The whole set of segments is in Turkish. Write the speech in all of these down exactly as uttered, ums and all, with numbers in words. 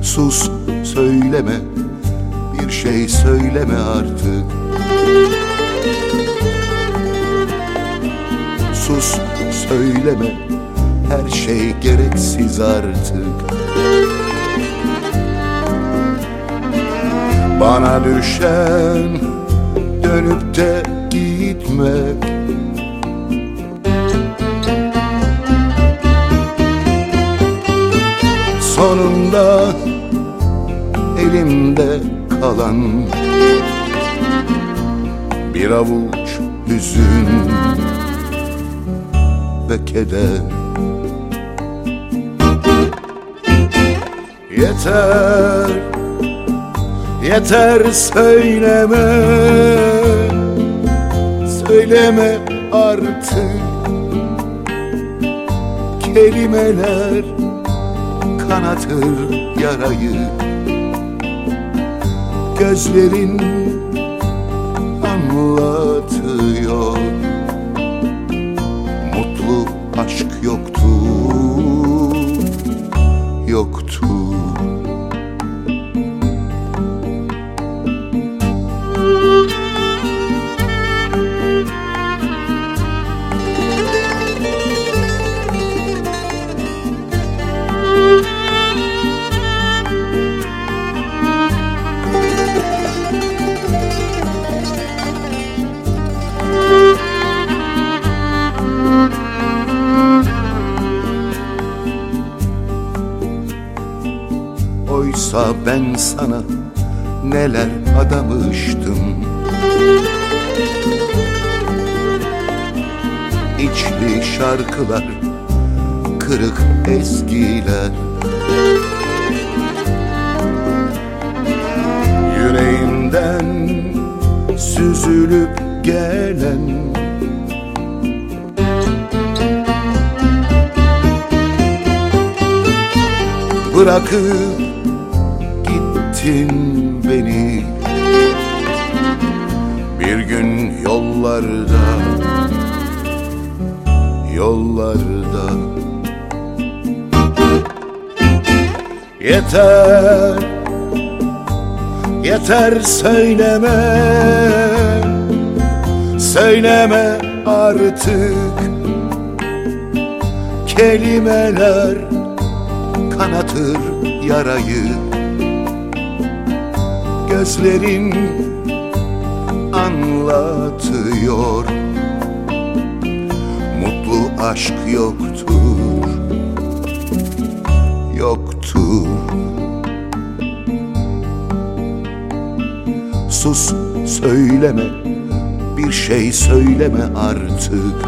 Sus, söyleme, bir şey söyleme artık. Sus, söyleme, her şey gereksiz artık. Bana düşen dönüp de gitmek. Sonunda elimde kalan bir avuç hüzün ve keder. Yeter, yeter söyleme, söyleme artık. Kelimeler kanatır yarayı, gözlerin anlatıyor. Mutlu aşk yoktu, yoktu. Oysa ben sana neler adamıştım. İçli şarkılar, kırık ezgiler. Yüreğimden süzülüp gelen bırakıp gittin beni bir gün yollarda, yollarda. Yeter, yeter söyleme, söyleme artık. Kelimeler kanatır yarayı, gözlerin anlatıyor. Mutlu aşk yoktur, yoktur. Sus, söyleme, bir şey söyleme artık.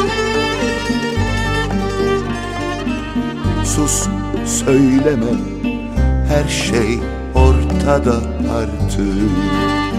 Sus, söyleme, her şey ortada artık.